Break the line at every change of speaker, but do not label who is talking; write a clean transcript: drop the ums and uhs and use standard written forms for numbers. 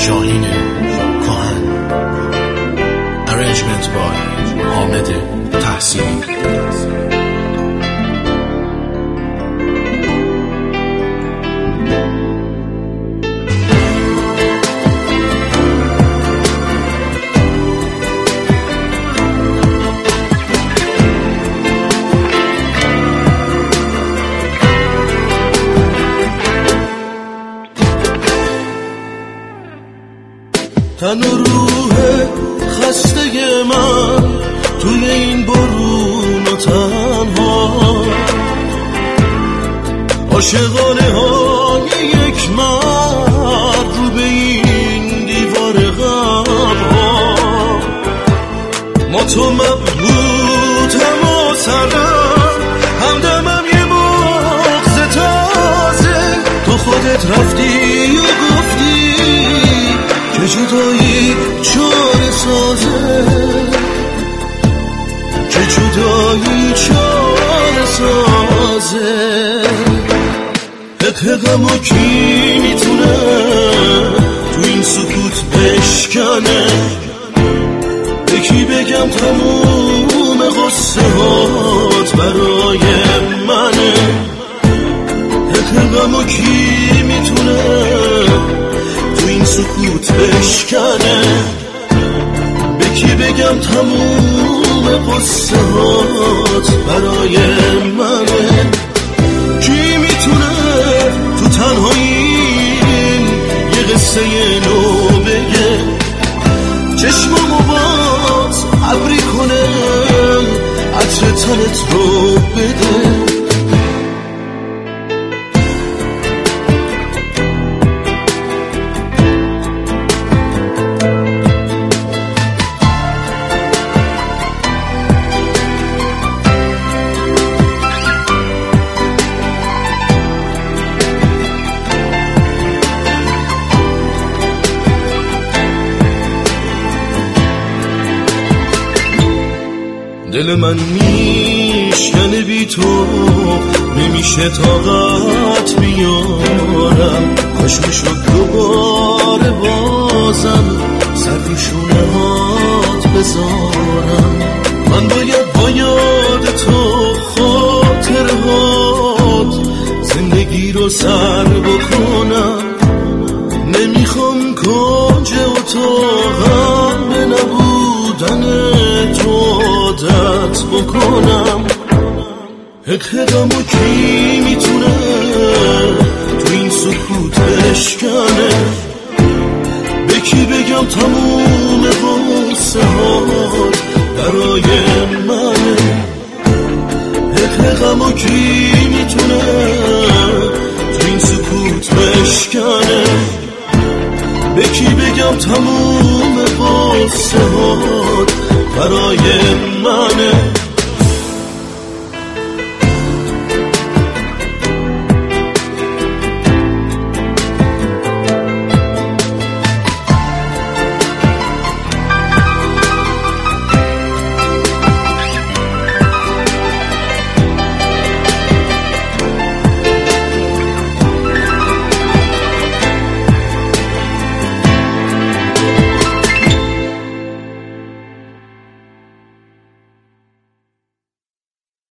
شاهین کهن. Arrangement by حامد تحصیلی.
تن و روح خسته من توی این برون و تنها، عاشقانه های یک مرد رو به این دیوار غمها. ما تو مبهوتم و سرم همدمم یه مغز تازه. تو خودت رفتی و گفتی که جدایی چاره سازه، که جدایی چاره سازه. حقم و کی میتونه تو این سکوت بشکنه؟ به کی بگم تموم قصه هات برای منه؟ حقم و کی میتونه تو این سکوت بشکنه؟ به کی بگم تموم قصه هات برای منه؟ کی میتونه تو تنهایی یه قصه نو بگه؟ چشممو باز ابری کنه، عطر تنت رو بده. دل من میشکنه بی تو، نمیشه طاقت بیارم. کاش میشد دوباره بازم سر رو شونه هات بذارم. من با یاد تو خاطرهات زندگی رو سر بکنم. نمیخوام کنج اتاقم به نبودن تو عادت بکنم. حقم و کی میتونه تو این سکوت بشکنه؟ به کی بگم تموم قصه هات برای منه؟ حقم و کی میتونه تو این سکوت بشکنه؟ به کی بگم تموم قصه هات برای منه؟